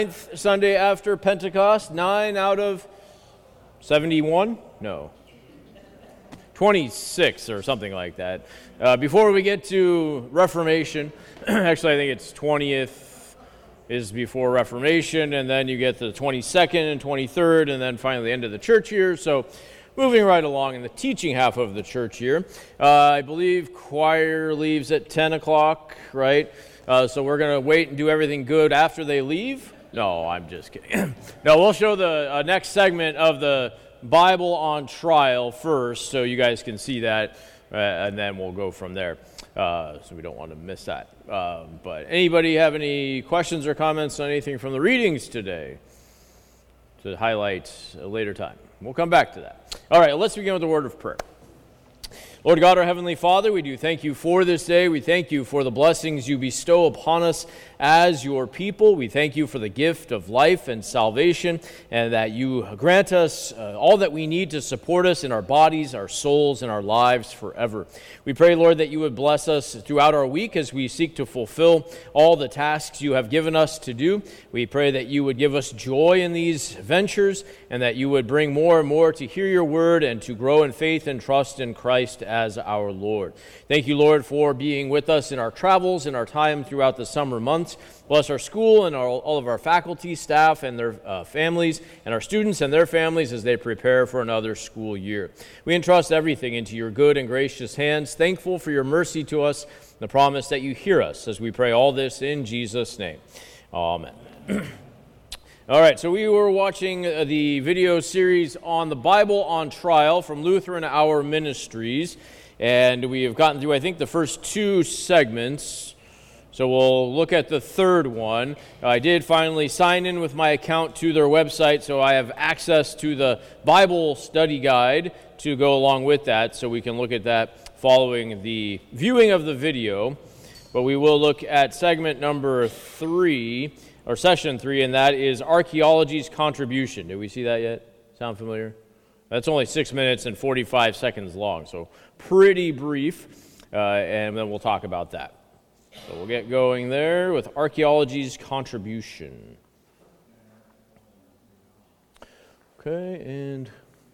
Sunday after Pentecost, 9 out of 71? No. 26 or something like that. Before we get to Reformation, actually I think it's 20th is before Reformation, and then you get the 22nd and 23rd, and then finally the end of the church year. So moving right along in the teaching half of the church year, I believe choir leaves at 10 o'clock, right? So we're going to wait and do everything good after they leave. No, I'm just kidding. No, we'll show the next segment of the Bible on trial first, so you guys can see that, and then we'll go from there. So we don't want to miss that. But anybody have any questions or comments on anything from the readings today to highlight a later time? We'll come back to that. All right, let's begin with the word of prayer. Lord God, our Heavenly Father, we do thank you for this day. We thank you for the blessings you bestow upon us as your people. We thank you for the gift of life and salvation, and that you grant us all that we need to support us in our bodies, our souls, and our lives forever. We pray, Lord, that you would bless us throughout our week as we seek to fulfill all the tasks you have given us to do. We pray that you would give us joy in these ventures, and that you would bring more and more to hear your word and to grow in faith and trust in Christ as our Lord. Thank you, Lord, for being with us in our travels, in our time throughout the summer months. Bless our school and all of our faculty, staff, and their families, and our students and their families as they prepare for another school year. We entrust everything into your good and gracious hands, thankful for your mercy to us, the promise that you hear us as we pray all this in Jesus' name. Amen. All right, so we were watching the video series on the Bible on Trial from Lutheran Hour Ministries, and we have gotten through, I think, the first two segments. So we'll look at the third one. I did finally sign in with my account to their website, so I have access to the Bible study guide to go along with that, so we can look at that following the viewing of the video. But we will look at segment number 3, or session 3, and that is archaeology's contribution. Did we see that yet? Sound familiar? That's only 6 minutes and 45 seconds long, so pretty brief, and then we'll talk about that. So we'll get going there with archaeology's contribution. Okay, and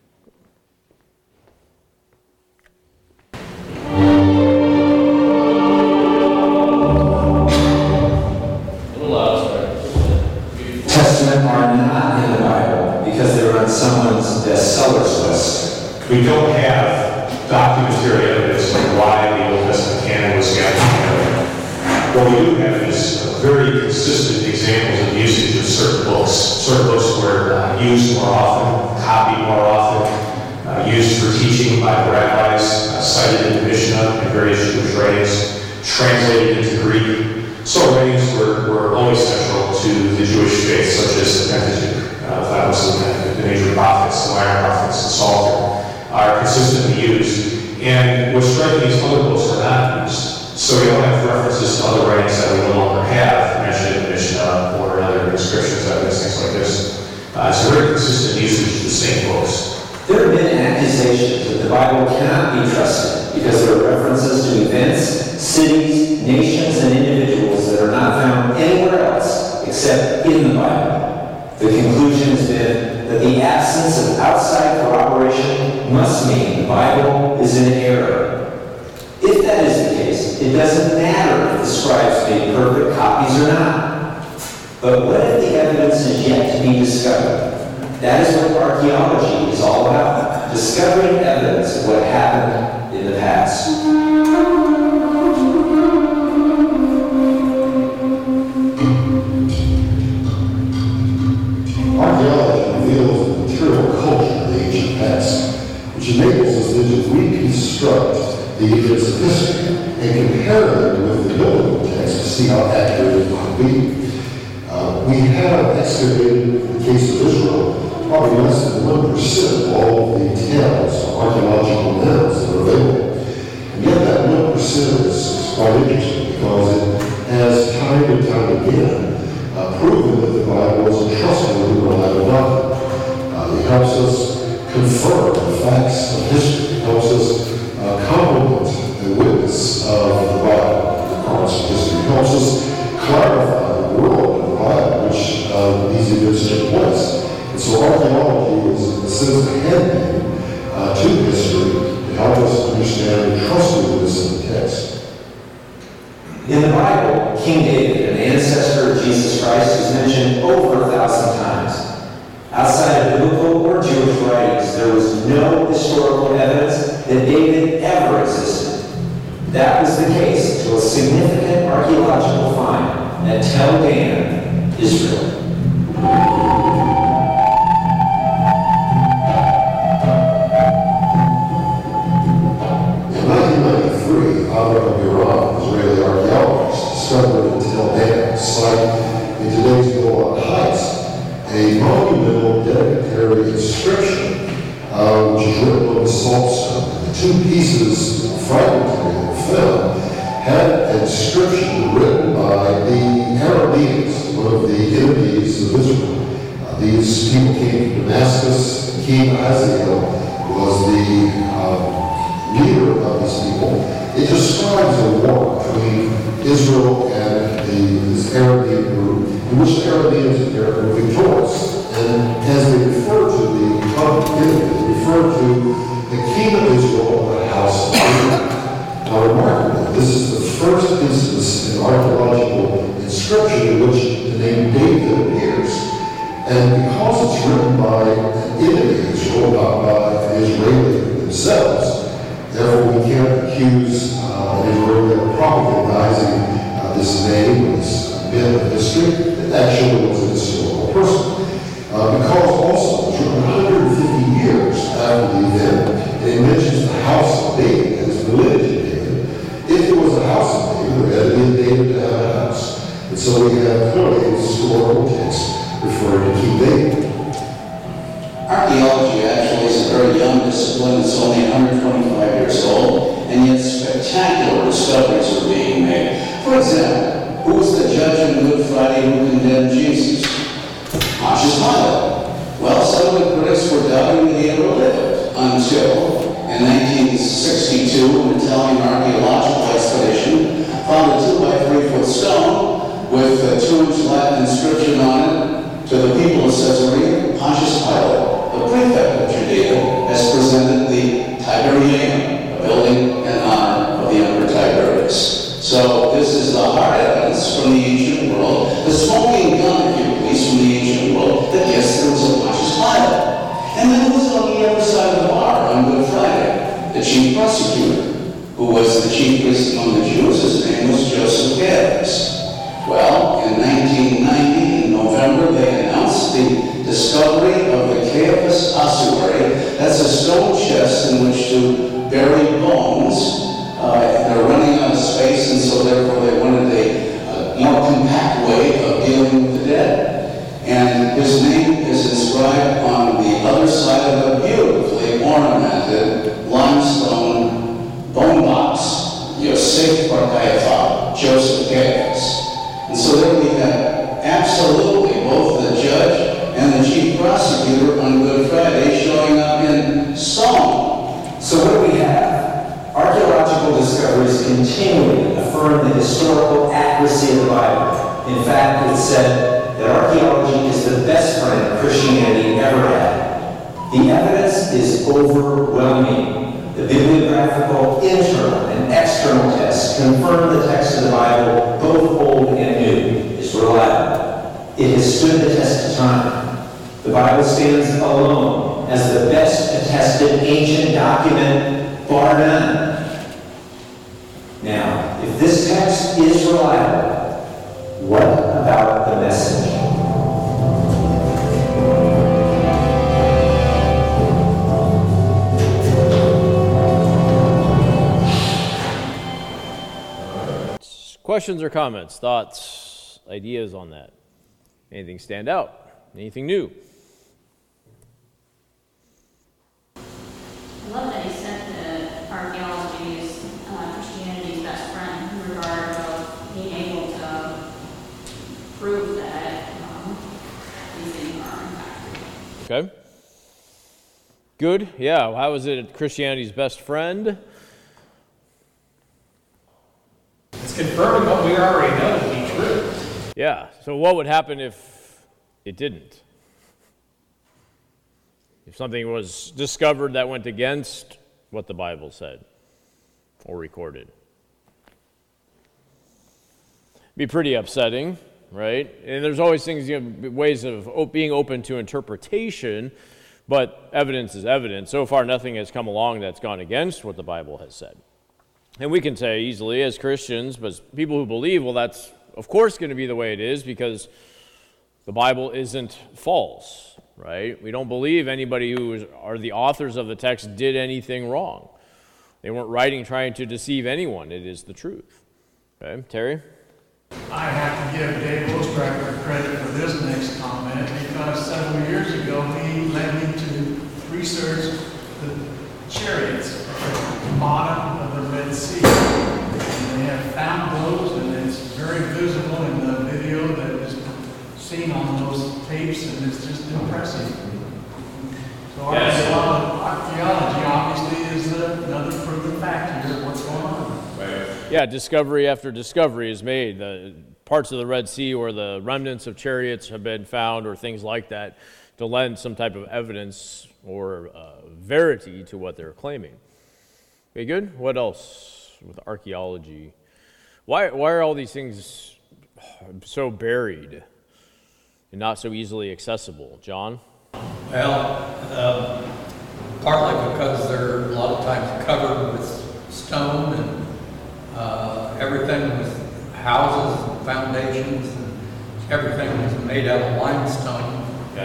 Testament are not in the Bible because they're on someone's bestsellers list. We don't have documentary evidence of why the Old Testament canon was gathered together. What we do have is very consistent examples of usage of certain books. Certain books were used more often, copied more often, used for teaching by the rabbis, cited in the Mishnah and various Jewish writings, translated into Greek. So writings were always central to the Jewish faith, such as the Pentateuch, the major prophets, the minor prophets, the Psalter, are consistently used. And what's striking is other books are not used. So we don't have references to other writings that we no longer have mentioned in the Mishnah or other inscriptions, evidence, things like this. It's a very consistent usage of the same books. There have been accusations that the Bible cannot be trusted because there are references to events, cities, nations, and individuals that are not found anywhere else except in the Bible. The conclusion has been that the absence of outside corroboration must mean the Bible is in error. If that is the case, it doesn't matter if the scribes made perfect copies or not. But what if the evidence is yet to be discovered? That is what archaeology is all about, discovering evidence of what happened in the past. Archaeology reveals the material culture of the ancient past, which enables us then to reconstruct the events of history and compare them with the biblical text to see how accurate it might be. We have excavated, in the case of Israel, probably less than 1% of all the towns or archaeological mounds that are available. And yet that 1% is quite interesting because it has time and time again proven that the Bible is a trustworthy, reliable document. It helps us confirm the facts of history. It helps us complement the witness of the Bible, the promise of history. It helps us clarify the world of the Bible, which these events took place. And so archaeology is, in a sense, a handmaid to history to help us understand the trustworthiness of the text. In the Bible, King David, an ancestor of Jesus Christ, is mentioned over 1,000 times. Outside of biblical or Jewish writings, there was no historical evidence that David ever existed. That was the case until a significant archaeological find at Tel Dan, Israel. In 1993, Avram Biran, Israeli archaeologist, discovered in Tel Dan, site in today's Golan Heights, a monumental dedicatory inscription, which is written on the salt stone. The two pieces of fragmentary of the film had an inscription written by the Arameans, one of the enemies of Israel. These people came from Damascus. King Hazael was the leader of these people. It describes a war between Israel and this Aramean group, in which the Arameans were victorious. And as they refer to the covenant enemy, they refer to the king of Israel and the house of David. Now, remarkably, this is the first instance in archaeological inscription in which the name David appears. And because it's written by an enemy of Israel, not by an Israeli themselves, therefore we can't accuse an Israeli of propagandizing this name, this bit of history, that actually was a historical person. Because also, it's written 150 years after the event, and it mentions the house of David as the lineage of David. If it was a house of David, there had to be a David to have a house. And so we have clearly a historical text referring to King David. Archaeology actually is a very young discipline. It's only 125 years old, and yet spectacular discoveries are being made. For example, who was the judge on Good Friday who condemned Jesus? Pontius Pilate. Well, some of the critics were doubting that he ever lived until in 1962, an Italian archaeological expedition found a 2-by-3-foot stone with a 2-inch Latin inscription on it to the people of Caesarea. Pontius Pilate, the prefect of Judea, has presented the Tiberianum, a building in honor of the Emperor Tiberius. So this is the hard evidence from the ancient world, the smoking gun, if you please, from the ancient world, that yes, there was a Pontius Pilate. And then who was on the other side of the bar on Good Friday? The chief prosecutor, who was the chief priest among the Jews. His name was Joseph Gaius. Well, in 1990, in November, they announced the discovery of the Caiaphas ossuary. That's a stone chest in which to bury bones. They're running out of space, and so therefore they wanted a more compact way of dealing with the dead. And his name is inscribed on the other side of a beautifully ornamented limestone bone box, Yosef Bar Caiaphas, Joseph Gaius. And so there we have absolutely both the judge and the chief prosecutor on Good Friday showing up in song. So what do we have? Archaeological discoveries continually affirm the historical accuracy of the Bible. In fact, it's said that archaeology is the best friend Christianity ever had. The evidence is overwhelming. The bibliographical internal and external tests confirm the text of the Bible, both Old and New, is reliable. It has stood the test of time. The Bible stands alone as the best attested ancient document, bar none. Now, if this text is reliable, what about the message? Questions or comments, thoughts, ideas on that? Anything stand out? Anything new? I love that he said that archaeology is Christianity's best friend in regard of being able to prove that these things are impacted. Okay. Good. Yeah. How is it Christianity's best friend? It's confirming what we already know to be true. Yeah. So what would happen if It didn't. If something was discovered that went against what the Bible said or recorded, it'd be pretty upsetting, right? And there's always things, ways of being open to interpretation, but evidence is evidence. So far, nothing has come along that's gone against what the Bible has said. And we can say easily as Christians, but as people who believe, well, that's of course going to be the way it is because the Bible isn't false, right? We don't believe anybody who are the authors of the text did anything wrong. They weren't writing trying to deceive anyone. It is the truth. Okay, Terry? I have to give Dave Ostracker credit for this next comment because several years ago he led me to research the chariots at the bottom of the Red Sea. And they have found those, and it's very visible in the video that is seen on those tapes, and it's just impressive. So archaeology obviously is another proven fact here of what's going on. Yeah, discovery after discovery is made. The parts of the Red Sea where the remnants of chariots have been found or things like that to lend some type of evidence or verity to what they're claiming. Okay, good? What else with archaeology? Why are all these things so buried and not so easily accessible? John? Well, partly because they're a lot of times covered with stone and everything with houses and foundations and everything was made out of limestone.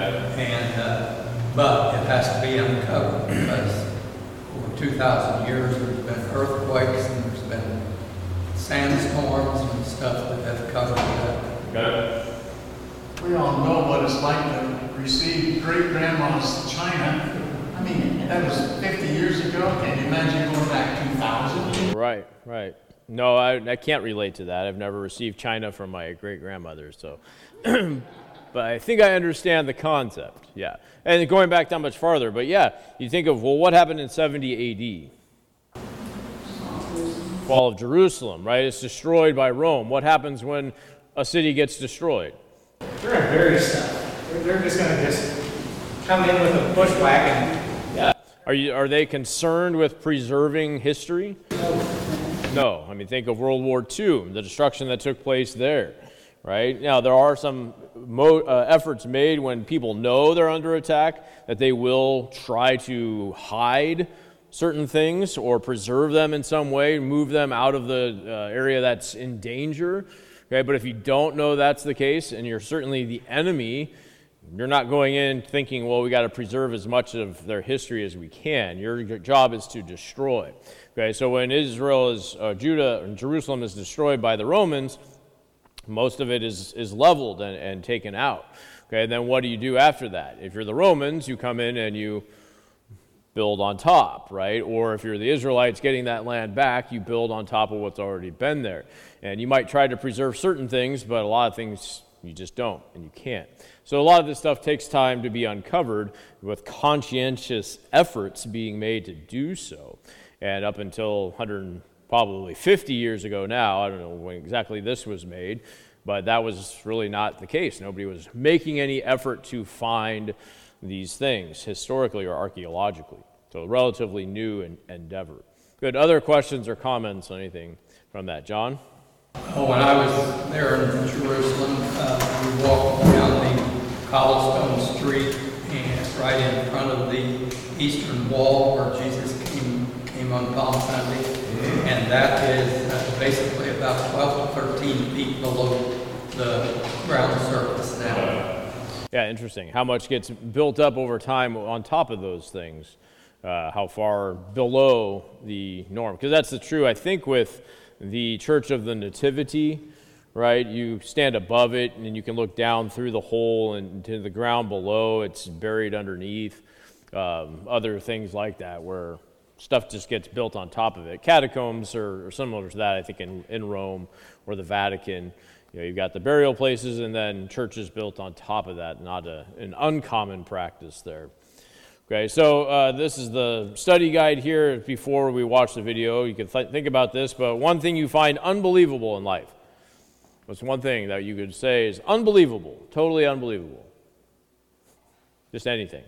And but it has to be uncovered because for 2,000 years there's been earthquakes and there's been sandstorms and stuff that have covered that. We all know what it's like to receive great-grandma's china. I mean, that was 50 years ago. Can you imagine going back 2,000? Right. No, I can't relate to that. I've never received china from my great-grandmother, so. But I think I understand the concept, yeah. And going back that much farther, but yeah, you think of, well, what happened in 70 AD? Fall of Jerusalem, right? It's destroyed by Rome. What happens when a city gets destroyed? They're going to bury stuff. They're just going to just come in with a bushwhack and... Yeah. Are they concerned with preserving history? No. I mean, think of World War II, the destruction that took place there, right? Now, there are some efforts made when people know they're under attack that they will try to hide certain things or preserve them in some way, move them out of the area that's in danger. Okay, but if you don't know that's the case and you're certainly the enemy, you're not going in thinking, well, we got to preserve as much of their history as we can. Your job is to destroy. Okay, so when Judah and Jerusalem is destroyed by the Romans, most of it is leveled and taken out. Okay, then what do you do after that? If you're the Romans, you come in and you build on top, right? Or if you're the Israelites getting that land back, you build on top of what's already been there. And you might try to preserve certain things, but a lot of things you just don't, and you can't. So a lot of this stuff takes time to be uncovered with conscientious efforts being made to do so. And up until probably 50 years ago now, I don't know when exactly this was made, but that was really not the case. Nobody was making any effort to find these things historically or archaeologically. So a relatively new endeavor. Good. Other questions or comments on anything from that? John? When I was there in Jerusalem, we walked down the cobblestone street and right in front of the eastern wall where Jesus came on Palm Sunday. And that is basically about 12 to 13 feet below the ground surface now. Yeah, interesting. How much gets built up over time on top of those things? How far below the norm? Because that's the true, I think, with the Church of the Nativity, right? You stand above it, and you can look down through the hole and to the ground below. It's buried underneath. Other things like that, where stuff just gets built on top of it. Catacombs are similar to that, I think, in Rome or the Vatican. You've got the burial places and then churches built on top of that, not an uncommon practice there. Okay, so this is the study guide here before we watch the video. You can think about this, but one thing you find unbelievable in life. What's one thing that you could say is unbelievable, totally unbelievable? Just anything.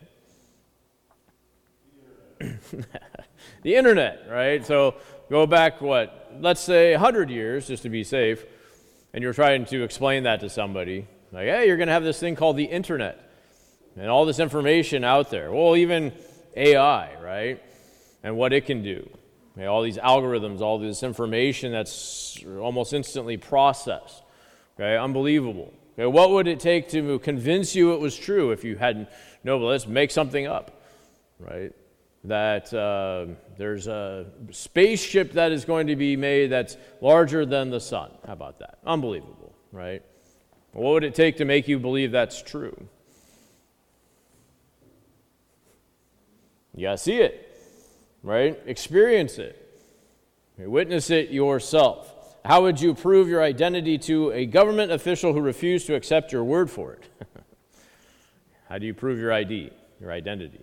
The internet, right? So go back, let's say 100 years, just to be safe, and you're trying to explain that to somebody. Like, hey, you're going to have this thing called the internet, and all this information out there. Well, even AI, right? And what it can do. Okay, all these algorithms, all this information that's almost instantly processed. Okay, unbelievable. Okay, what would it take to convince you it was true if you hadn't? No, but let's make something up, right? That there's a spaceship that is going to be made that's larger than the sun. How about that? Unbelievable, right? What would it take to make you believe that's true? You gotta see it, right? Experience it. Witness it yourself. How would you prove your identity to a government official who refused to accept your word for it? How do you prove your ID, your identity?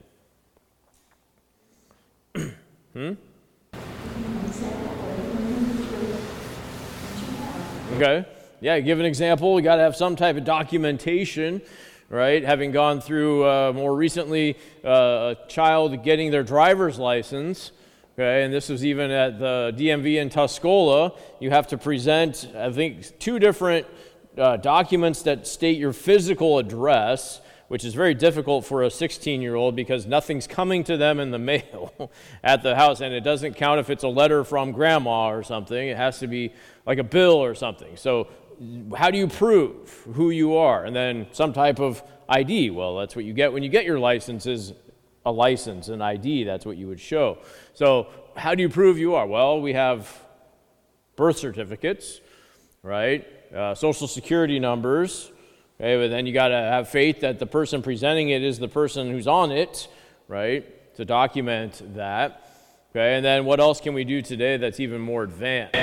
Okay. Yeah, give an example. You got to have some type of documentation, right? Having gone through more recently a child getting their driver's license, okay, and this was even at the DMV in Tuscola. You have to present, I think, 2 different documents that state your physical address, which is very difficult for a 16-year-old because nothing's coming to them in the mail at the house, and it doesn't count if it's a letter from grandma or something. It has to be like a bill or something. So how do you prove who you are? And then some type of ID. Well, that's what you get when you get your license, is a license, an ID. That's what you would show. So how do you prove you are? Well, we have birth certificates, right? Social security numbers. Okay, but then you got to have faith that the person presenting it is the person who's on it, right, to document that. Okay, and then what else can we do today that's even more advanced?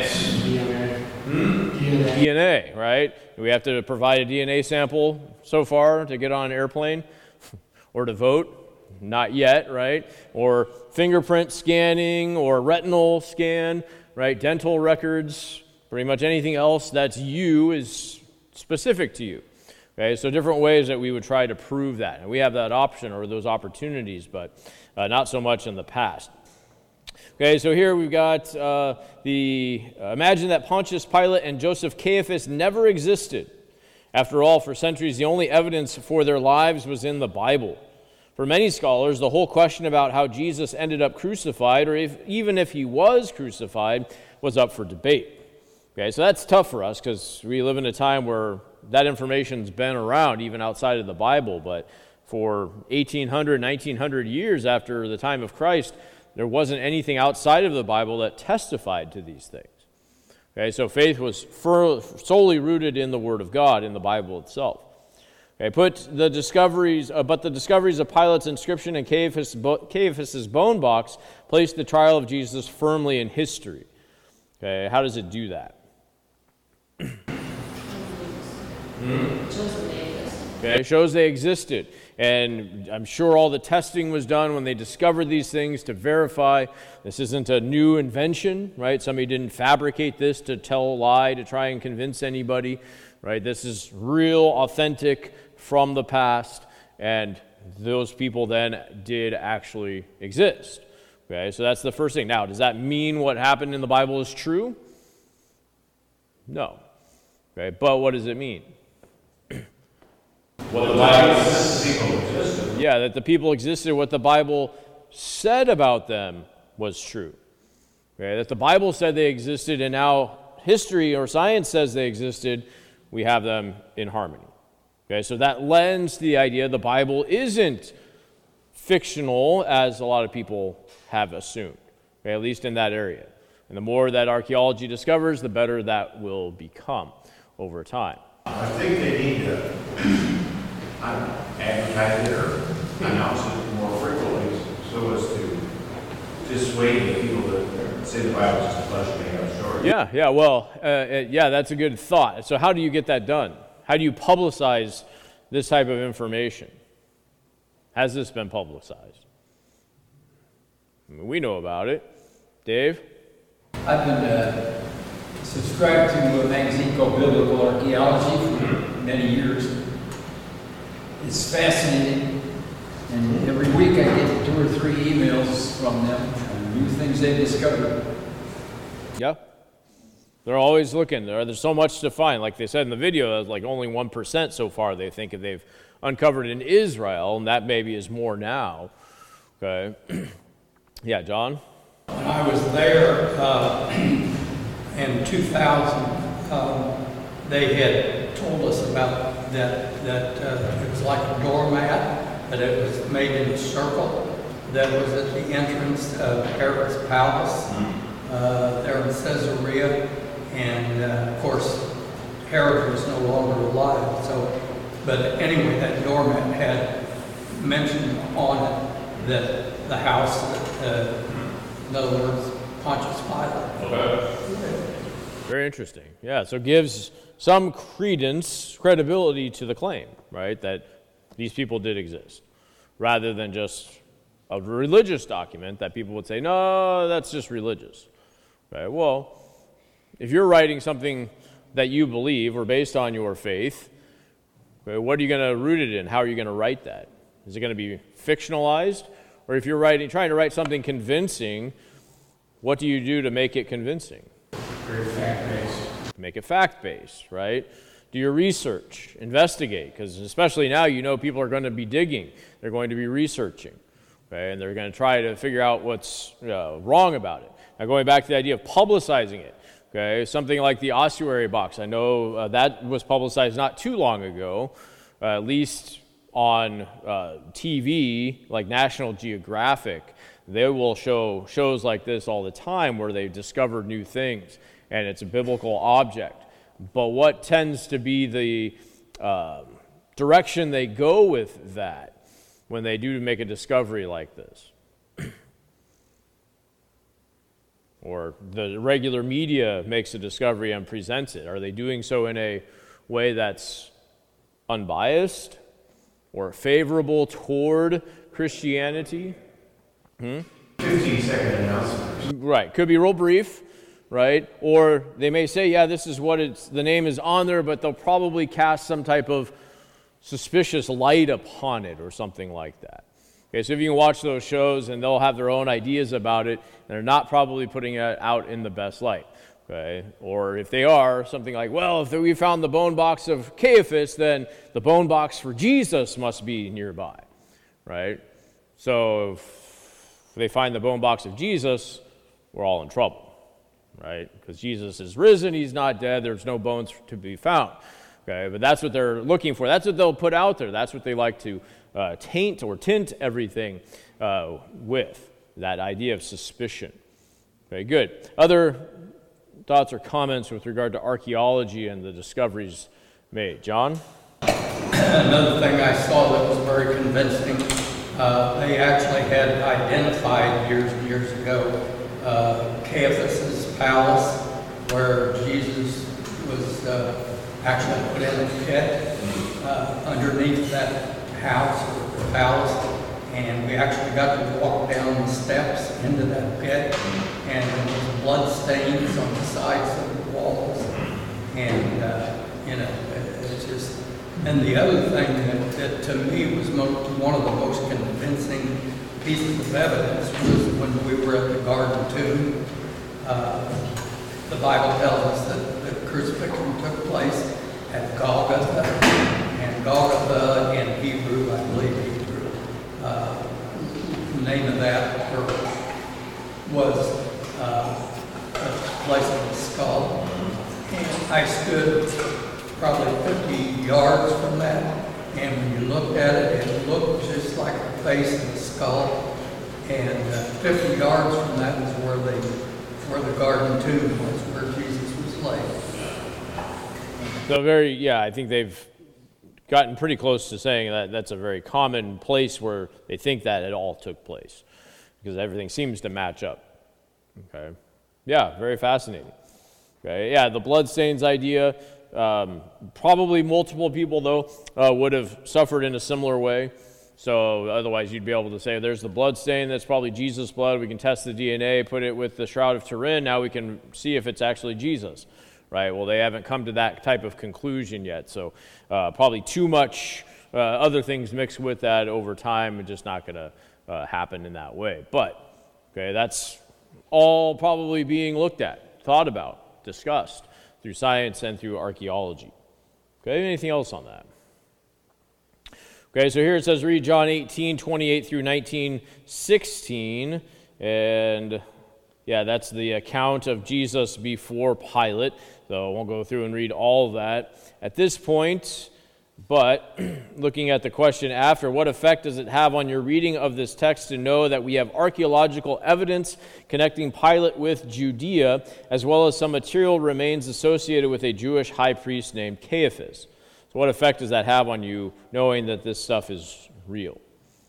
DNA, right? Do we have to provide a DNA sample so far to get on an airplane or to vote? Not yet, right? Or fingerprint scanning or retinal scan, right? Dental records, pretty much anything else that's you is specific to you. Okay, so different ways that we would try to prove that. And we have that option or those opportunities, but not so much in the past. Okay, so here we've got imagine that Pontius Pilate and Joseph Caiaphas never existed. After all, for centuries, the only evidence for their lives was in the Bible. For many scholars, the whole question about how Jesus ended up crucified, or even if he was crucified, was up for debate. Okay, so that's tough for us because we live in a time where that information's been around even outside of the Bible, but for 1,800, 1,900 years after the time of Christ, there wasn't anything outside of the Bible that testified to these things. Okay, so faith was solely rooted in the Word of God, in the Bible itself. Okay, but the discoveries of Pilate's inscription and Caiaphas's bone box placed the trial of Jesus firmly in history. Okay, how does it do that? Okay, it shows they existed. And I'm sure all the testing was done when they discovered these things to verify this isn't a new invention, right? Somebody didn't fabricate this to tell a lie, to try and convince anybody, right? This is real, authentic from the past, and those people then did actually exist. Okay, so that's the first thing. Now, does that mean what happened in the Bible is true? No. Okay, but what does it mean? Well, the Bible says the people existed. Yeah, that the people existed. What the Bible said about them was true. Okay, that the Bible said they existed, and now history or science says they existed, we have them in harmony. Okay, so that lends to the idea the Bible isn't fictional, as a lot of people have assumed, okay, at least in that area. And the more that archaeology discovers, the better that will become over time. I think they need to advertise it or announce it more frequently so as to dissuade the people that say the Bible is just a bunch of made-up stories. Yeah, well, that's a good thought. So how do you get that done? How do you publicize this type of information? Has this been publicized? I mean, we know about it. Dave? I've been subscribed to a magazine called Biblical Archaeology for many years. It's fascinating And every week I get 2 or 3 emails from them on new things they discovered. Yeah. They're always looking. There's so much to find. Like they said in the video, like only 1% so far they think they've uncovered in Israel, and that maybe is more now. Okay. Yeah, John? When I was there in 2000, they had told us about that it was like a doormat, that it was made in a circle, that was at the entrance of Herod's palace there in Caesarea. And of course, Herod was no longer alive. But anyway, that doormat had mentioned on it that the house, in other words, Pontius Pilate. Okay. Very interesting. Yeah, so it gives some credibility to the claim, right, that these people did exist, rather than just a religious document that people would say, no, that's just religious. Right? Well, if you're writing something that you believe or based on your faith, okay, what are you going to root it in? How are you going to write that? Is it going to be fictionalized? Or if you're trying to write something convincing, what do you do to make it convincing? Very fact-based. Make it fact-based, right? Do your research, investigate, because especially now people are going to be digging. They're going to be researching, okay? And they're going to try to figure out what's wrong about it. Now going back to the idea of publicizing it, okay, something like the ossuary box. I know that was publicized not too long ago, at least on TV, like National Geographic. They will show shows like this all the time where they've discovered new things, and it's a biblical object. But what tends to be the direction they go with that when they do make a discovery like this? Or the regular media makes a discovery and presents it. Are they doing so in a way that's unbiased or favorable toward Christianity? 15-second announcement. Right. Could be real brief, right? Or they may say, yeah, this is what the name is on there, but they'll probably cast some type of suspicious light upon it or something like that. Okay, so if you can watch those shows and they'll have their own ideas about it, and they're not probably putting it out in the best light. Okay? Or if they are, something like, well, if we found the bone box of Caiaphas, then the bone box for Jesus must be nearby. Right? So if they find the bone box of Jesus, we're all in trouble. Right? Because Jesus is risen, he's not dead, there's no bones to be found. Okay? But that's what they're looking for. That's what they'll put out there. That's what they like to taint or tint everything with, that idea of suspicion. Okay, good. Other thoughts or comments with regard to archaeology and the discoveries made? John? Another thing I saw that was very convincing, they actually had identified years and years ago Caiaphas' palace, where Jesus was actually put in a pit underneath that house or palace, and we actually got to walk down the steps into that pit, and there was blood stains on the sides of the walls, and it's just. And the other thing that to me was one of the most convincing pieces of evidence was when we were at the Garden Tomb. The Bible tells us that the crucifixion took place at Golgotha, and Golgotha in Hebrew, I believe Hebrew, the name of that was a place of the skull. And I stood probably 50 yards from that, and when you looked at it, it looked just like the face of the skull. And 50 yards from that was where the Garden Tomb was, where Jesus was laid. So I think they've gotten pretty close to saying that that's a very common place where they think that it all took place, because everything seems to match up. Okay. Yeah, very fascinating. Okay. Yeah, the bloodstains idea, probably multiple people, though, would have suffered in a similar way. So otherwise you'd be able to say, there's the blood stain, that's probably Jesus' blood. We can test the DNA, put it with the Shroud of Turin. Now we can see if it's actually Jesus. Right? Well, they haven't come to that type of conclusion yet. So probably too much other things mixed with that over time, and just not going to happen in that way. But, okay, that's all probably being looked at, thought about, discussed through science and through archaeology. Okay, anything else on that? Okay, so here it says, read John 18:28 through 19:16, and yeah, that's the account of Jesus before Pilate, so I won't go through and read all of that at this point, but looking at the question after, what effect does it have on your reading of this text to know that we have archaeological evidence connecting Pilate with Judea, as well as some material remains associated with a Jewish high priest named Caiaphas? So what effect does that have on you, knowing that this stuff is real?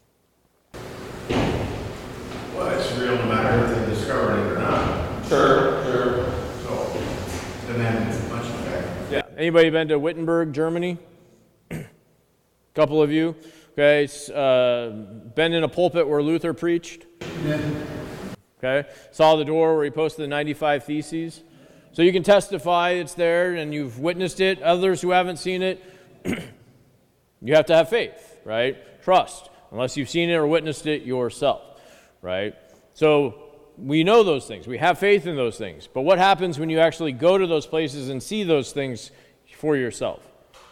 Well, it's real no matter if they discover it or not. Sure. So, doesn't have much effect. Yeah. Anybody been to Wittenberg, Germany? Couple of you. Okay. Been in a pulpit where Luther preached? Yeah. Okay. Saw the door where he posted the 95 Theses? So you can testify it's there and you've witnessed it. Others who haven't seen it, you have to have faith, right? Trust, unless you've seen it or witnessed it yourself, right? So we know those things. We have faith in those things. But what happens when you actually go to those places and see those things for yourself?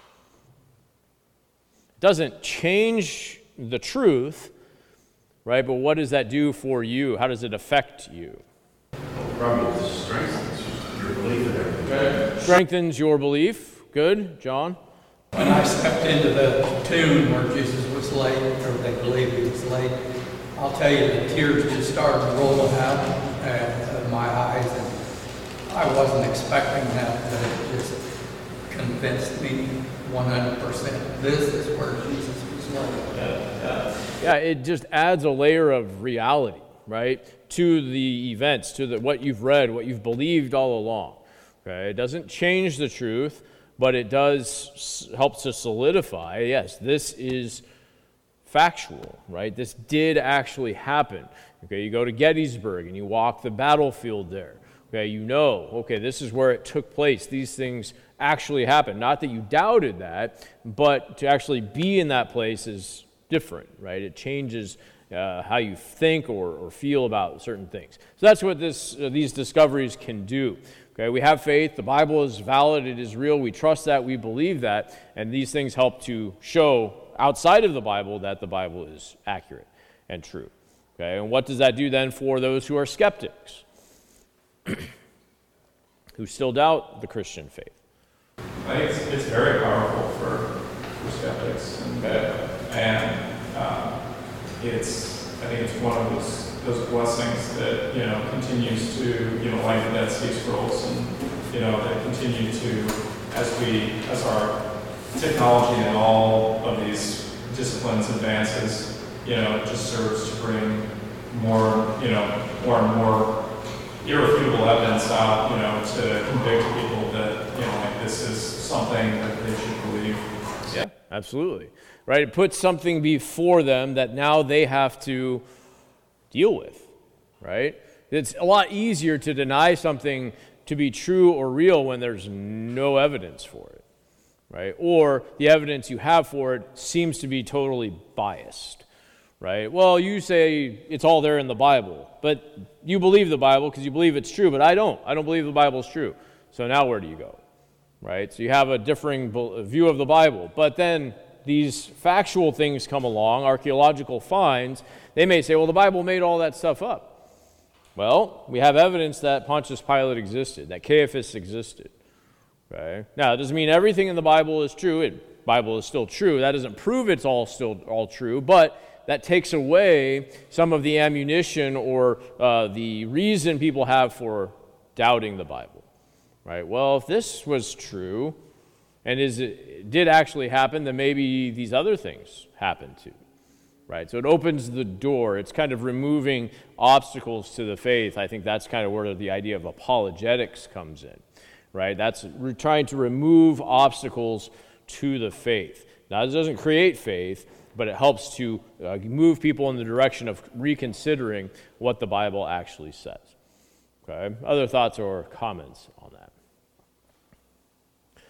It doesn't change the truth, right? But what does that do for you? How does it affect you? Probably strengthens your belief in everything. Strengthens your belief. Good. John? When I stepped into the tomb where Jesus was laid, or they believe he was laid, I'll tell you, the tears just started rolling out of my eyes, and I wasn't expecting that, but it just convinced me 100% this is where Jesus was laid. Yeah, it just adds a layer of reality, right, to the events, to what you've read, what you've believed all along. Okay, it doesn't change the truth, but it does help to solidify, yes, this is factual, right? This did actually happen. Okay, you go to Gettysburg and you walk the battlefield there. Okay, you know, okay, this is where it took place. These things actually happened. Not that you doubted that, but to actually be in that place is different, right? It changes how you think or feel about certain things. So that's what these discoveries can do. Okay, we have faith. The Bible is valid. It is real. We trust that. We believe that. And these things help to show outside of the Bible that the Bible is accurate and true. Okay, and what does that do then for those who are skeptics, who still doubt the Christian faith? I think it's very powerful for skeptics, and I think it's one of those blessings that continues to light the Dead Sea Scrolls, and that continue to as our technology and all of these disciplines advances, it just serves to bring more more and more irrefutable evidence out, to convict people that like this is something that they should believe. Yeah, absolutely. Right? It puts something before them that now they have to deal with, right? It's a lot easier to deny something to be true or real when there's no evidence for it, right? Or the evidence you have for it seems to be totally biased, right? Well, you say it's all there in the Bible, but you believe the Bible because you believe it's true, but I don't. I don't believe the Bible is true. So now where do you go, right? So you have a differing view of the Bible, but then these factual things come along, archaeological finds, they may say, well, the Bible made all that stuff up. Well, we have evidence that Pontius Pilate existed, that Caiaphas existed. Okay? Now, it doesn't mean everything in the Bible is true. The Bible is still true. That doesn't prove it's all true, but that takes away some of the ammunition or the reason people have for doubting the Bible. Right? Well, if this was true, and it did actually happen, then maybe these other things happened too, right? So it opens the door. It's kind of removing obstacles to the faith. I think that's kind of where the idea of apologetics comes in, right? That's trying to remove obstacles to the faith. Now, it doesn't create faith, but it helps to move people in the direction of reconsidering what the Bible actually says. Okay? Other thoughts or comments on that?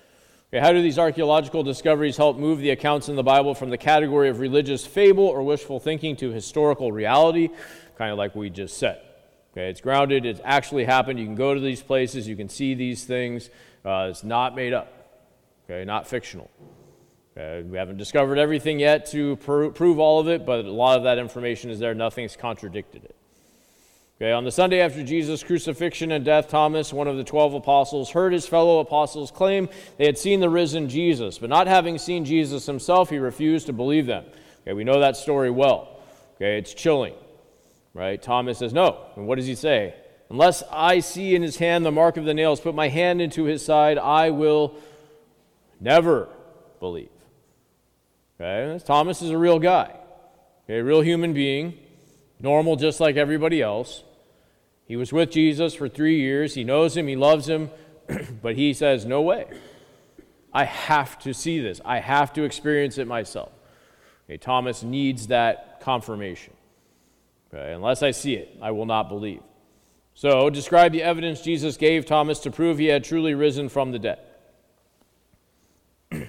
Okay, how do these archaeological discoveries help move the accounts in the Bible from the category of religious fable or wishful thinking to historical reality? Kind of like we just said. Okay, it's grounded, it's actually happened. You can go to these places, you can see these things. It's not made up, okay, not fictional. We haven't discovered everything yet to prove all of it, but a lot of that information is there. Nothing's contradicted it. Okay, on the Sunday after Jesus' crucifixion and death, Thomas, one of the 12 apostles, heard his fellow apostles claim they had seen the risen Jesus, but not having seen Jesus himself, he refused to believe them. Okay, we know that story well. Okay, it's chilling, right? Thomas says, no. And what does he say? Unless I see in his hand the mark of the nails, put my hand into his side, I will never believe. Okay, Thomas is a real guy, okay, a real human being, normal just like everybody else. He was with Jesus for 3 years. He knows him. He loves him. But he says, no way. I have to see this. I have to experience it myself. Okay, Thomas needs that confirmation. Okay, unless I see it, I will not believe. So, describe the evidence Jesus gave Thomas to prove he had truly risen from the dead. Put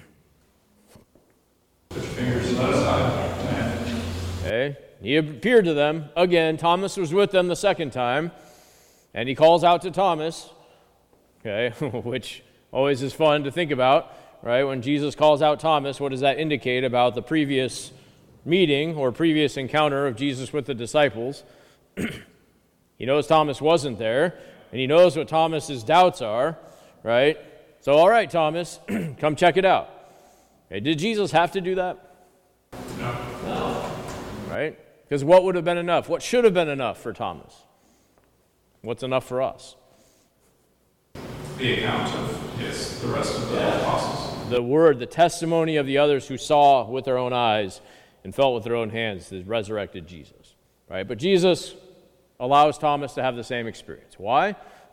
your fingers to the side. Okay. He appeared to them again. Thomas was with them the second time, and he calls out to Thomas, okay, which always is fun to think about, right? When Jesus calls out Thomas, what does that indicate about the previous meeting or previous encounter of Jesus with the disciples? He knows Thomas wasn't there, and he knows what Thomas's doubts are, right? So, all right, Thomas, come check it out. Okay, did Jesus have to do that? No. Right? Because what would have been enough? What should have been enough for Thomas? What's enough for us? The account of, yes, the rest of the apostles. The word, the testimony of the others who saw with their own eyes and felt with their own hands the resurrected Jesus. Right? But Jesus allows Thomas to have the same experience. Why?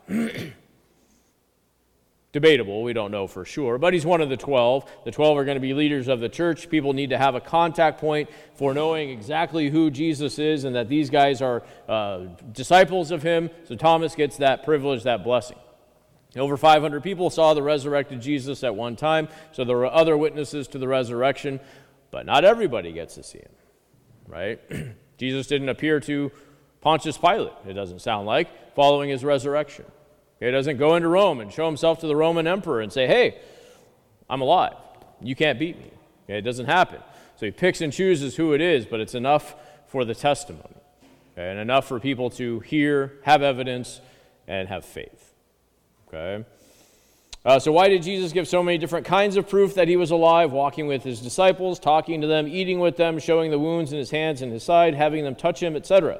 Debatable, we don't know for sure, but he's one of the 12. The 12 are going to be leaders of the church. People need to have a contact point for knowing exactly who Jesus is and that these guys are disciples of him. So Thomas gets that privilege, that blessing. Over 500 people saw the resurrected Jesus at one time, so there were other witnesses to the resurrection, but not everybody gets to see him, right? Jesus didn't appear to Pontius Pilate, it doesn't sound like, following his resurrection. He doesn't go into Rome and show himself to the Roman emperor and say, hey, I'm alive. You can't beat me. It doesn't happen. So he picks and chooses who it is, but it's enough for the testimony, and enough for people to hear, have evidence, and have faith. Okay? So why did Jesus give so many different kinds of proof that he was alive, walking with his disciples, talking to them, eating with them, showing the wounds in his hands and his side, having them touch him, etc.?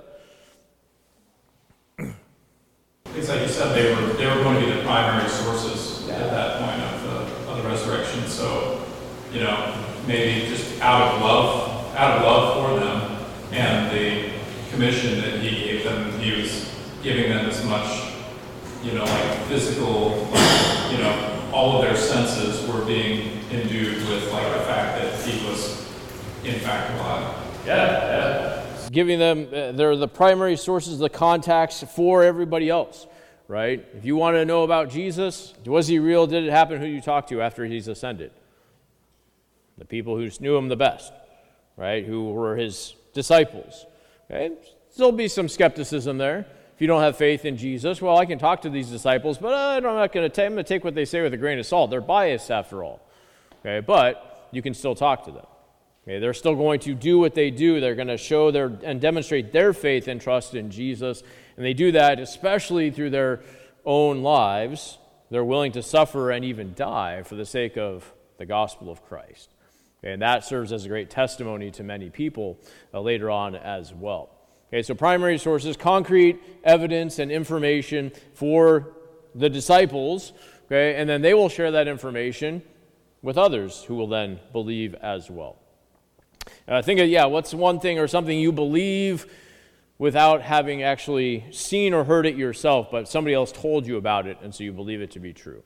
It's like you said, they were going to be the primary sources at that point of the resurrection. So, maybe just out of love for them and the commission that he gave them, he was giving them as much, physical, all of their senses were being endued with the fact that he was in fact alive. Yeah. Giving them, they're the primary sources, the contacts for everybody else, right? If you want to know about Jesus, was he real? Did it happen? Who you talk to after he's ascended? The people who knew him the best, right? Who were his disciples. Okay? Still be some skepticism there. If you don't have faith in Jesus, well, I can talk to these disciples, but I'm not going to take what they say with a grain of salt. They're biased after all. Okay? But you can still talk to them. Okay, they're still going to do what they do. They're going to show and demonstrate their faith and trust in Jesus. And they do that especially through their own lives. They're willing to suffer and even die for the sake of the gospel of Christ. Okay, and that serves as a great testimony to many people later on as well. Okay, so primary sources, concrete evidence and information for the disciples. Okay, and then they will share that information with others who will then believe as well. What's one thing or something you believe without having actually seen or heard it yourself, but somebody else told you about it, and so you believe it to be true?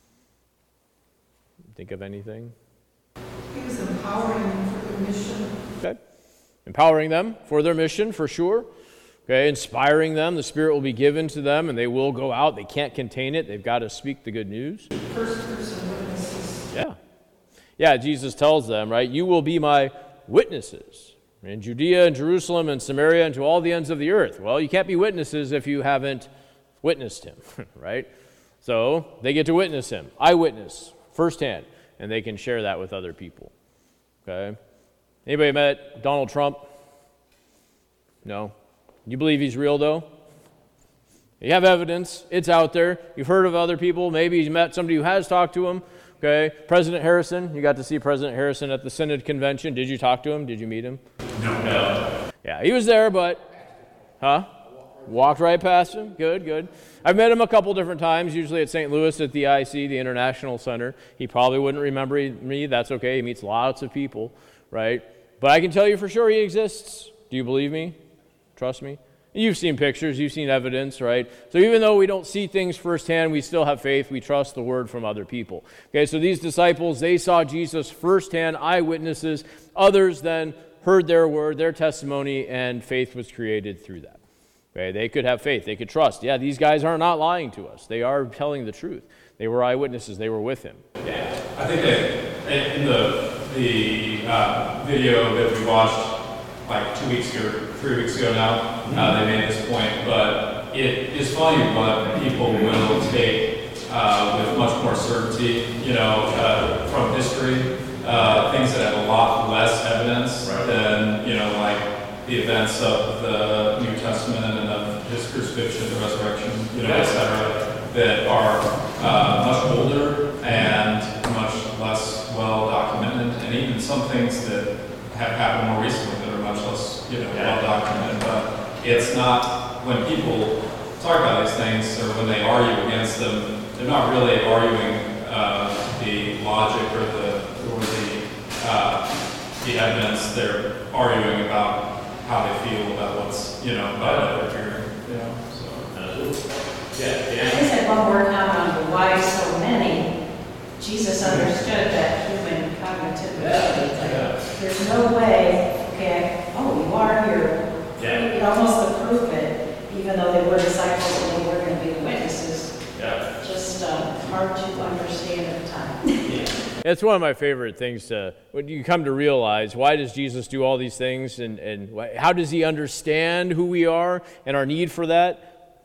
Think of anything? He was empowering them for their mission. Okay. Empowering them for their mission, for sure. Okay, inspiring them. The Spirit will be given to them, and they will go out. They can't contain it. They've got to speak the good news. First person witnesses. Yeah, Jesus tells them, right, you will be my witnesses in Judea and Jerusalem and Samaria and to all the ends of the earth. Well, you can't be witnesses if you haven't witnessed him, right? So they get to witness him, eyewitness, firsthand, and they can share that with other people. Okay? Anybody met Donald Trump? No? You believe he's real, though? You have evidence. It's out there. You've heard of other people. Maybe you met somebody who has talked to him. Okay? President Harrison. You got to see President Harrison at the Synod Convention. Did you talk to him? Did you meet him? No. Yeah, he was there, but... Walked right past him. Good. I've met him a couple different times, usually at St. Louis at the IC, the International Center. He probably wouldn't remember me. That's okay. He meets lots of people, right? But I can tell you for sure he exists. Do you believe me? Trust me? You've seen pictures. You've seen evidence, right? So even though we don't see things firsthand, we still have faith. We trust the word from other people. Okay, so these disciples, they saw Jesus firsthand, eyewitnesses. Others then heard their word, their testimony, and faith was created through that. Okay, they could have faith. They could trust. Yeah, these guys are not lying to us. They are telling the truth. They were eyewitnesses. They were with him. Yeah, I think that in the video that we watched like 2 weeks ago, 3 weeks ago now, they made this point, but it is funny what people will take with much more certainty, from history, things that have a lot less evidence than, like the events of the New Testament and of his crucifixion, the resurrection, et cetera, that are much older and much less well documented, and even some things that have happened more recently that are much less, well documented. But it's not, when people talk about these things or when they argue against them, they're not really arguing the logic or the evidence. They're arguing about how they feel about what's, about what they're hearing, so. I just had one more comment on why so many. Jesus understood that human cognitive ability. There's no way, you are here. It almost to prove it, even though they were disciples and they were going to be witnesses. Just hard to understand at the time. It's one of my favorite things when you come to realize, why does Jesus do all these things, and how does he understand who we are and our need for that?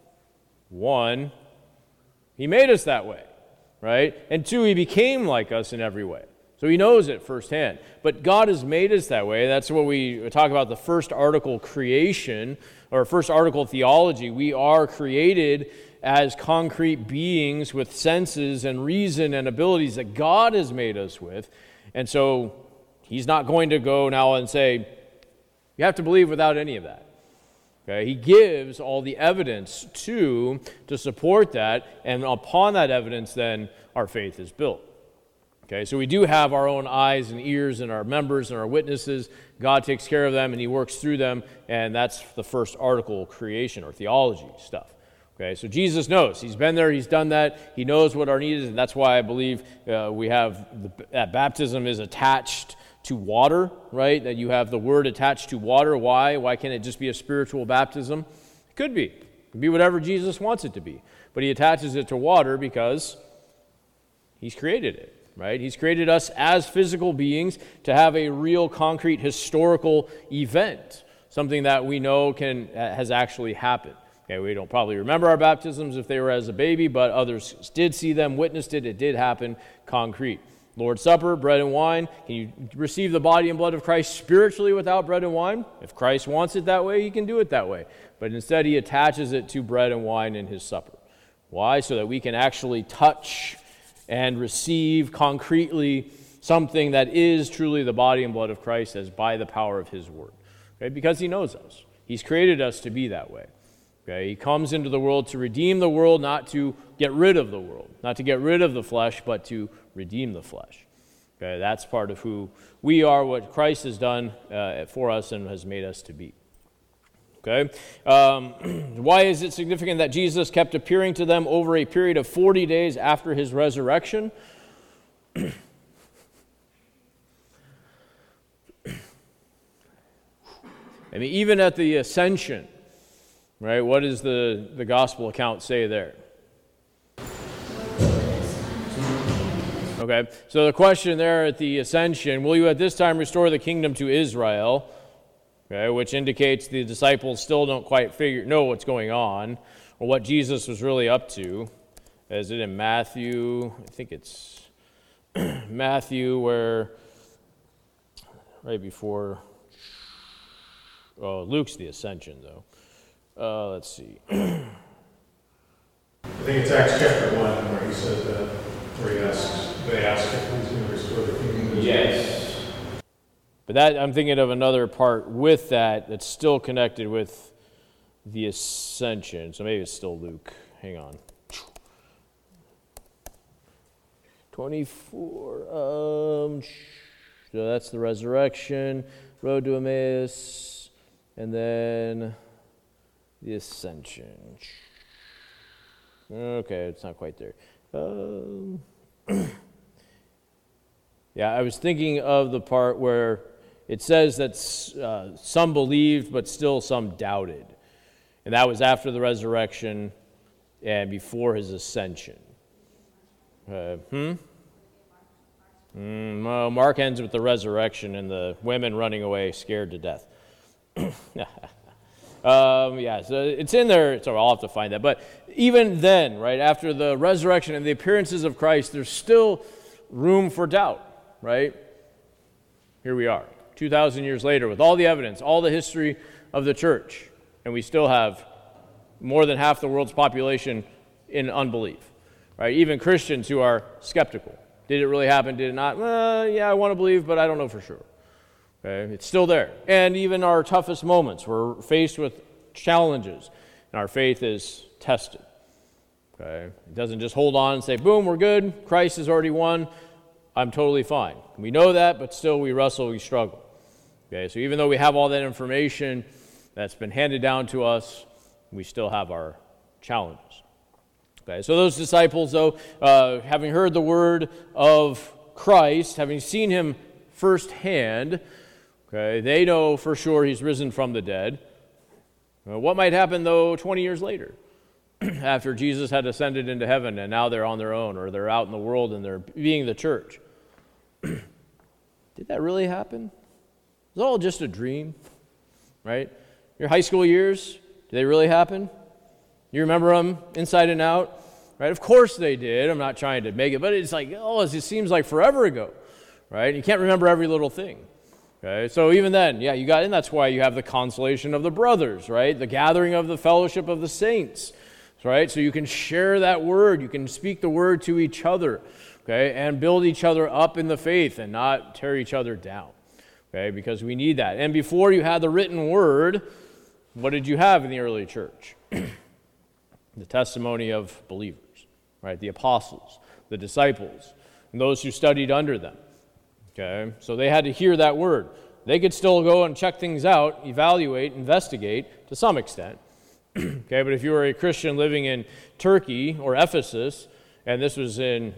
One, he made us that way, right? And two, he became like us in every way. So he knows it firsthand. But God has made us that way. That's what we talk about, the first article creation, or first article theology. We are created as concrete beings with senses and reason and abilities that God has made us with. And so he's not going to go now and say, you have to believe without any of that. Okay? He gives all the evidence to support that, and upon that evidence then our faith is built. Okay, so we do have our own eyes and ears and our members and our witnesses. God takes care of them and he works through them, and that's the first article creation or theology stuff. Okay, so Jesus knows. He's been there. He's done that. He knows what our need is, and that's why I believe we have that baptism is attached to water, right? That you have the word attached to water. Why? Why can't it just be a spiritual baptism? It could be. It could be whatever Jesus wants it to be. But he attaches it to water because he's created it, right? He's created us as physical beings to have a real, concrete, historical event, something that we know has actually happened. Okay, we don't probably remember our baptisms if they were as a baby, but others did see them, witnessed it. It did happen, concrete. Lord's Supper, bread and wine. Can you receive the body and blood of Christ spiritually without bread and wine? If Christ wants it that way, he can do it that way. But instead, he attaches it to bread and wine in his supper. Why? So that we can actually touch and receive concretely something that is truly the body and blood of Christ as by the power of his word. Okay? Because he knows us. He's created us to be that way. Okay, he comes into the world to redeem the world, not to get rid of the world, not to get rid of the flesh, but to redeem the flesh. Okay, that's part of who we are, what Christ has done for us and has made us to be. Okay, why is it significant that Jesus kept appearing to them over a period of 40 days after his resurrection? I mean, even at the ascension, right? What does the gospel account say there? Okay, so the question there at the ascension, will you at this time restore the kingdom to Israel? Okay, which indicates the disciples still don't quite know what's going on or what Jesus was really up to. Is it in Matthew? I think it's Matthew where right before, Luke's the ascension though. Let's see. I think it's Acts chapter 1 where he says that, where they ask if he's going to restore the kingdom. Yes. But that, I'm thinking of another part with that's still connected with the ascension. So maybe it's still Luke. Hang on. 24. So that's the resurrection, road to Emmaus, and then the ascension. Okay, it's not quite there. Yeah, I was thinking of the part where it says that some believed, but still some doubted. And that was after the resurrection and before his ascension. Mark ends with the resurrection and the women running away scared to death. Yeah, so it's in there, so I'll have to find that. But even then, right, after the resurrection and the appearances of Christ, there's still room for doubt, right? Here we are, 2,000 years later, with all the evidence, all the history of the church, and we still have more than half the world's population in unbelief, right? Even Christians who are skeptical. Did it really happen? Did it not? Yeah, I want to believe, but I don't know for sure. Okay? It's still there. And even our toughest moments, we're faced with challenges, and our faith is tested. Okay? It doesn't just hold on and say, boom, we're good. Christ has already won. I'm totally fine. We know that, but still we wrestle, we struggle. Okay? So even though we have all that information that's been handed down to us, we still have our challenges. Okay, so those disciples, though, having heard the word of Christ, having seen him firsthand, okay, they know for sure he's risen from the dead. What might happen, though, 20 years later, after Jesus had ascended into heaven and now they're on their own, or they're out in the world and they're being the church? Did that really happen? Was it all just a dream? Right? Your high school years, did they really happen? You remember them inside and out? Right? Of course they did. I'm not trying to make it, but it's like, it seems like forever ago. Right? You can't remember every little thing. Okay? So even then, yeah, and that's why you have the consolation of the brothers, right? The gathering of the fellowship of the saints, right? So you can share that word. You can speak the word to each other, okay? And build each other up in the faith and not tear each other down, okay? Because we need that. And before you had the written word, what did you have in the early church? The testimony of believers, right? The apostles, the disciples, and those who studied under them. Okay? So they had to hear that word. They could still go and check things out, evaluate, investigate to some extent. Okay, but if you were a Christian living in Turkey or Ephesus, and this was in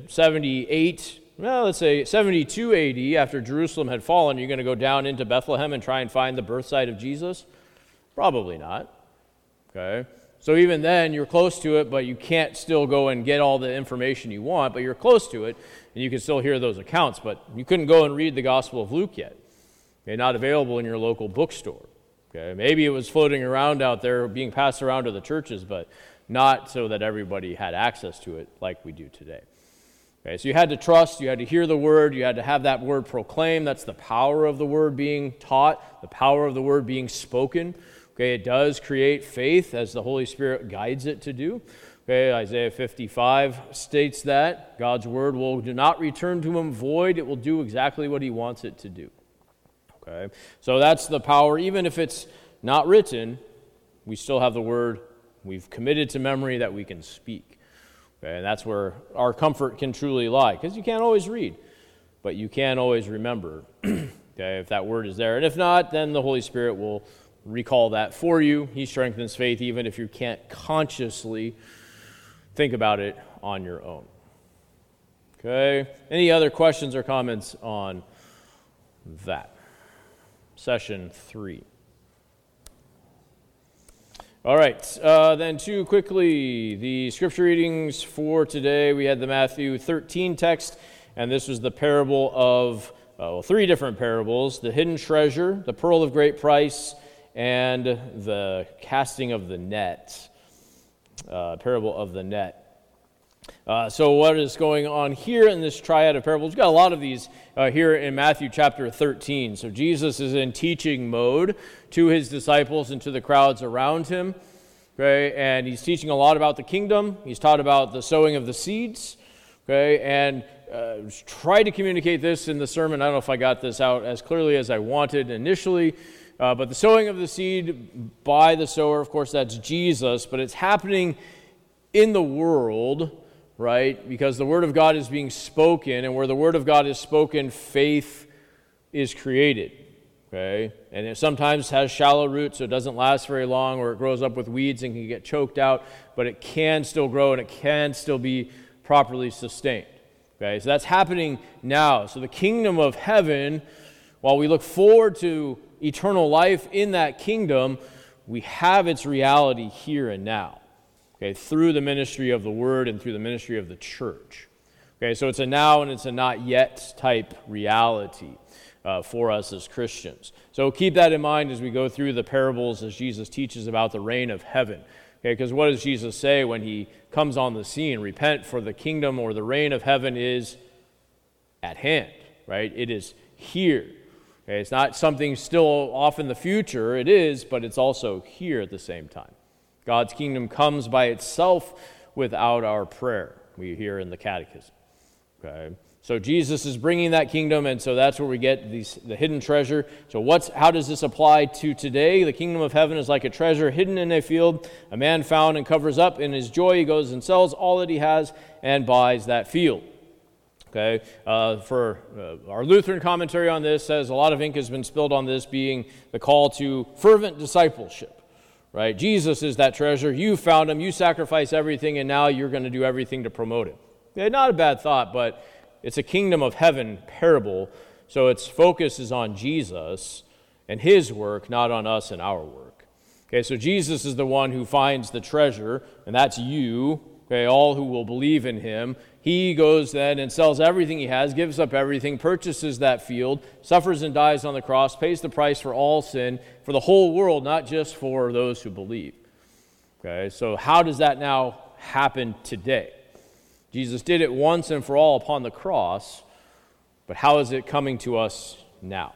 72 AD, after Jerusalem had fallen, you're going to go down into Bethlehem and try and find the birth site of Jesus? Probably not. Okay? So even then, you're close to it, but you can't still go and get all the information you want, but you're close to it, and you can still hear those accounts, but you couldn't go and read the Gospel of Luke yet. Okay, not available in your local bookstore. Okay, maybe it was floating around out there, being passed around to the churches, but not so that everybody had access to it like we do today. Okay, so you had to trust, you had to hear the word, you had to have that word proclaimed. That's the power of the word being taught, the power of the word being spoken. Okay, it does create faith as the Holy Spirit guides it to do. Okay, Isaiah 55 states that God's word will do not return to him void. It will do exactly what he wants it to do. Okay, so that's the power. Even if it's not written, we still have the word we've committed to memory that we can speak. Okay, and that's where our comfort can truly lie, because you can't always read, but you can always remember. Okay, if that word is there. And if not, then the Holy Spirit will recall that for you. He strengthens faith even if you can't consciously think about it on your own. Okay, any other questions or comments on that? Session 3. All right, then too quickly, the scripture readings for today. We had the Matthew 13 text And this was the parable of, three different parables: the hidden treasure, the pearl of great price, and the casting of the net. Parable of the net. So what is going on here in this triad of parables? We've got a lot of these here in Matthew chapter 13. So Jesus is in teaching mode to his disciples and to the crowds around him. Okay, and he's teaching a lot about the kingdom. He's taught about the sowing of the seeds. Okay, and tried to communicate this in the sermon. I don't know if I got this out as clearly as I wanted initially. But the sowing of the seed by the sower, of course, that's Jesus. But it's happening in the world, right? Because the Word of God is being spoken, and where the Word of God is spoken, faith is created, okay? And it sometimes has shallow roots, so it doesn't last very long, or it grows up with weeds and can get choked out, but it can still grow and it can still be properly sustained, okay? So that's happening now. So the kingdom of heaven, while we look forward to eternal life in that kingdom, we have its reality here and now. Okay, through the ministry of the Word and through the ministry of the church. Okay, so it's a now and it's a not yet type reality for us as Christians. So keep that in mind as we go through the parables as Jesus teaches about the reign of heaven. Okay, because what does Jesus say when he comes on the scene? Repent, for the kingdom or the reign of heaven is at hand, right? It is here. Okay, it's not something still off in the future. It is, but it's also here at the same time. God's kingdom comes by itself without our prayer, we hear in the Catechism. Okay, so Jesus is bringing that kingdom, and so that's where we get the hidden treasure. So how does this apply to today? The kingdom of heaven is like a treasure hidden in a field, a man found and covers up. In his joy, he goes and sells all that he has and buys that field. Okay, for our Lutheran commentary on this says a lot of ink has been spilled on this being the call to fervent discipleship. Right? Jesus is that treasure. You found him. You sacrifice everything, and now you're going to do everything to promote him. Okay, not a bad thought, but it's a kingdom of heaven parable, so its focus is on Jesus and his work, not on us and our work. Okay, so Jesus is the one who finds the treasure, and that's you, okay, all who will believe in him. He goes then and sells everything he has, gives up everything, purchases that field, suffers and dies on the cross, pays the price for all sin, for the whole world, not just for those who believe. Okay, so how does that now happen today? Jesus did it once and for all upon the cross, but how is it coming to us now?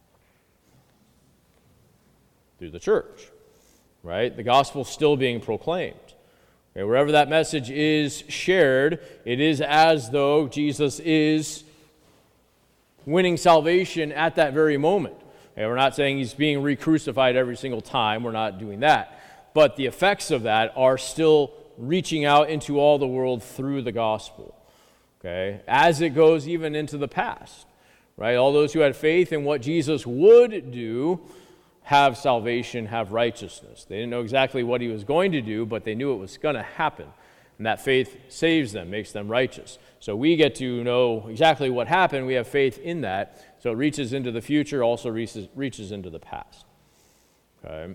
Through the church, right? The gospel still being proclaimed. Okay, wherever that message is shared, it is as though Jesus is winning salvation at that very moment. Okay, we're not saying he's being re-crucified every single time. We're not doing that. But the effects of that are still reaching out into all the world through the gospel. Okay, as it goes even into the past. Right? All those who had faith in what Jesus would do have salvation, have righteousness. They didn't know exactly what he was going to do, but they knew it was going to happen. And that faith saves them, makes them righteous. So we get to know exactly what happened. We have faith in that. So it reaches into the future, also reaches into the past. Okay.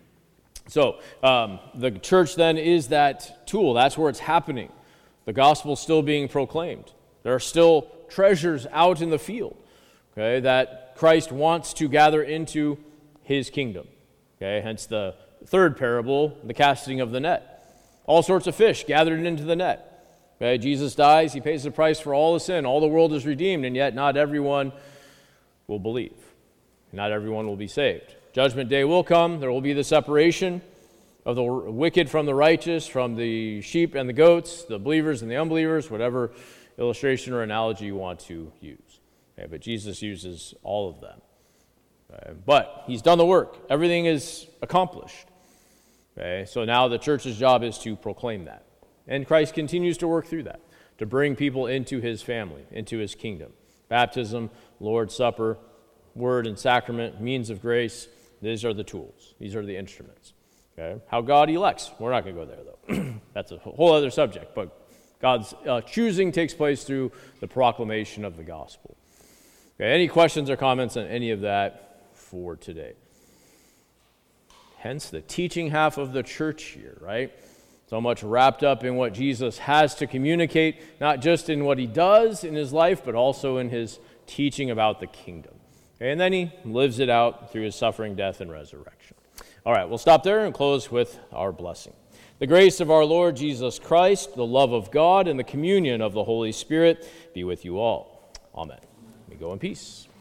So the church then is that tool. That's where it's happening. The gospel's still being proclaimed. There are still treasures out in the field, okay, that Christ wants to gather into his kingdom. Okay, hence the third parable, the casting of the net. All sorts of fish gathered into the net. Okay, Jesus dies, he pays the price for all the sin, all the world is redeemed, and yet not everyone will believe. Not everyone will be saved. Judgment day will come, there will be the separation of the wicked from the righteous, from the sheep and the goats, the believers and the unbelievers, whatever illustration or analogy you want to use. Okay, but Jesus uses all of them. Okay, but he's done the work. Everything is accomplished. Okay, so now the church's job is to proclaim that. And Christ continues to work through that, to bring people into his family, into his kingdom. Baptism, Lord's Supper, word and sacrament, means of grace, these are the tools. These are the instruments. Okay, how God elects. We're not going to go there, though. That's a whole other subject. But God's choosing takes place through the proclamation of the gospel. Okay, any questions or comments on any of that for today? Hence the teaching half of the church here, right? So much wrapped up in what Jesus has to communicate, not just in what he does in his life, but also in his teaching about the kingdom. And then he lives it out through his suffering, death, and resurrection. All right, we'll stop there and close with our blessing. The grace of our Lord Jesus Christ, the love of God, and the communion of the Holy Spirit be with you all. Amen. We go in peace.